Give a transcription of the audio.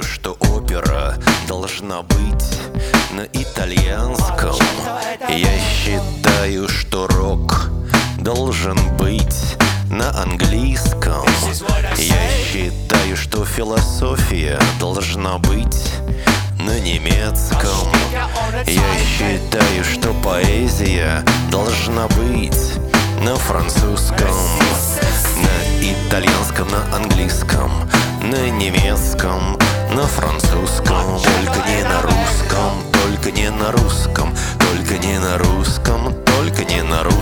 что опера должна быть на итальянском. Я считаю, что рок должен быть на английском. Я считаю, что философия должна быть на немецком. Я считаю, что поэзия должна быть на французском, на итальянском, на английском, на немецком, на французском. Только не на русском, только не на русском, только не на русском, только не на русском.